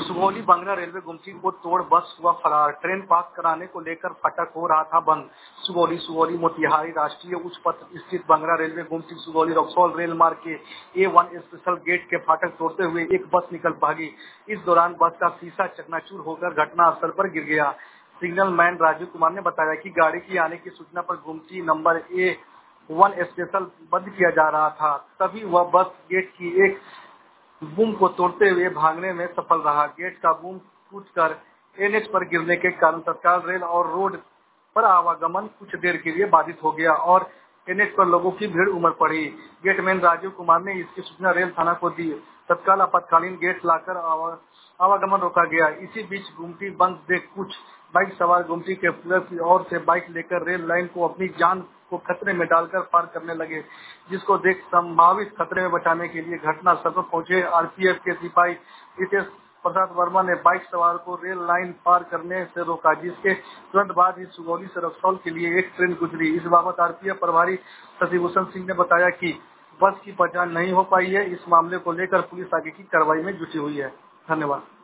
सुगौली बंगरा railway गुमटी को तोड़ बस हुआ फरार। ट्रेन पास कराने को लेकर फटक हो रहा था बंद। सुगौली मोतिहारी राष्ट्रीय उच्च पथ स्थित बंगरा रेलवे गुमटी सुगौली रक्सौल रेल मार्ग के A1 स्पेशल गेट के फाटक तोड़ते हुए एक बस निकल भागी। इस दौरान बस का शीशा चकनाचूर होकर घटनास्थल पर गिर गया। सिग्नल मैन राजू कुमार ने बताया कि गाड़ी की आने की सूचना पर गुमटी नंबर A1 स्पेशल बंद किया जा रहा था, तभी वह बस गेट की एक बूम को तोड़ते हुए भागने में सफल रहा। गेट का बूम टूटकर NH पर गिरने के कारण तत्काल रेल और रोड पर आवागमन कुछ देर के लिए बाधित हो गया और NH पर लोगों की भीड़ उमड़ पड़ी। गेटमैन राजीव कुमार ने इसकी सूचना रेल थाना को दी। तत्काल आपातकालीन गेट लाकर आवागमन रोका गया। इसी बीच गुमटी बंद देख कुछ बाइक सवार गुमटी के पुल की ओर से बाइक लेकर रेल लाइन को अपनी जान को खतरे में डालकर पार करने लगे, जिसको देख संभावित खतरे में बचाने के लिए घटनास्थल पर पहुंचे RPF के सिपाही रितेश प्रसाद वर्मा ने बाइक सवार को रेल लाइन पार करने से रोका, जिसके तुरंत बाद ही सुगौली से रक्सौल के लिए एक ट्रेन गुजरी। इस बाबत RPF प्रभारी शशिभूषण सिंह ने बताया कि बस की पहचान नहीं हो पाई है। इस मामले को लेकर पुलिस आगे की कार्रवाई में जुटी हुई है। धन्यवाद।